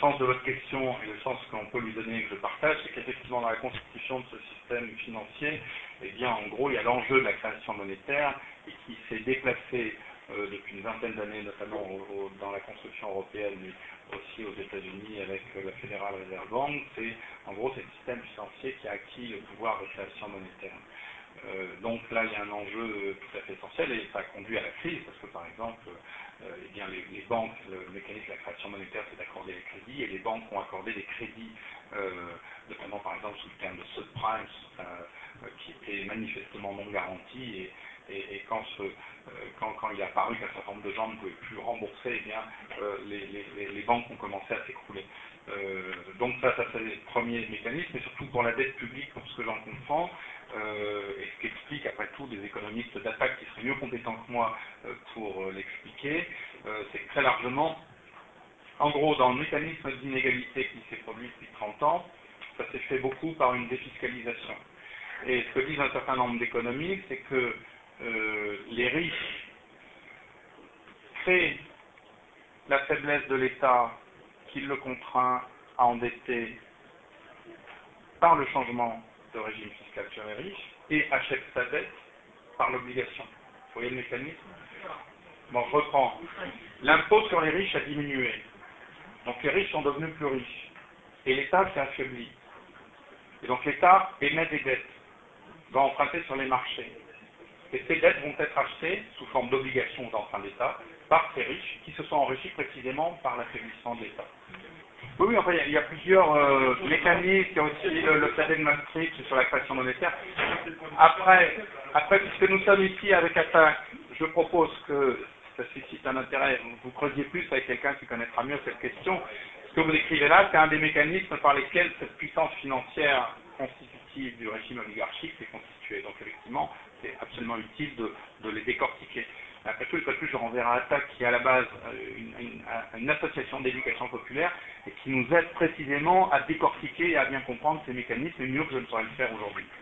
sens de votre question et le sens qu'on peut lui donner et que je partage, c'est qu'effectivement dans la constitution de ce système financier, eh bien en gros il y a l'enjeu de la création monétaire et qui s'est déplacé depuis une vingtaine d'années, notamment dans la construction européenne, mais aussi aux États-Unis avec la Federal Reserve Bank. C'est en gros c'est le système financier qui a acquis le pouvoir de création monétaire. Donc là, il y a un enjeu tout à fait essentiel et ça a conduit à la crise parce que, par exemple, eh bien, les banques, le mécanisme de la création monétaire, c'est d'accorder les crédits et les banques ont accordé des crédits, notamment par exemple sous le terme de subprime, qui étaient manifestement non garantis et quand il est apparu qu'un certain nombre de gens ne pouvaient plus rembourser, eh bien, les banques ont commencé à s'écrouler. Donc ça c'est le premier mécanisme, et surtout pour la dette publique, pour ce que j'en comprends, et ce qu'expliquent après tout des économistes d'attaque qui seraient mieux compétents que moi pour l'expliquer, c'est que très largement, en gros, dans le mécanisme d'inégalité qui s'est produit depuis 30 ans, ça s'est fait beaucoup par une défiscalisation. Et ce que disent un certain nombre d'économistes, c'est que les riches créent la faiblesse de l'État qui le contraint à endetter par le changement de régime fiscal sur les riches et achète sa dette par l'obligation. Vous voyez le mécanisme? Bon, je reprends. L'impôt sur les riches a diminué. Donc les riches sont devenus plus riches. Et l'État s'est affaibli. Et donc l'État émet des dettes, va emprunter sur les marchés. Et ces dettes vont être achetées sous forme d'obligations d'emprunt d'État par ces riches qui se sont enrichis précisément par l'affaiblissement de l'État. Oui, enfin, il y a plusieurs mécanismes, il y a aussi le traité de Maastricht sur la création monétaire. Après, puisque nous sommes ici avec Attaque, je propose que ça suscite un intérêt, vous creusiez plus avec quelqu'un qui connaîtra mieux cette question. Ce que vous décrivez là, c'est un des mécanismes par lesquels cette puissance financière constitutive du régime oligarchique s'est constituée. Donc effectivement, c'est absolument utile de les décortiquer. Après tout, je renverrai à Attaque qui est à la base une association d'éducation populaire et qui nous aide précisément à décortiquer et à bien comprendre ces mécanismes, mieux que je ne saurais le faire aujourd'hui.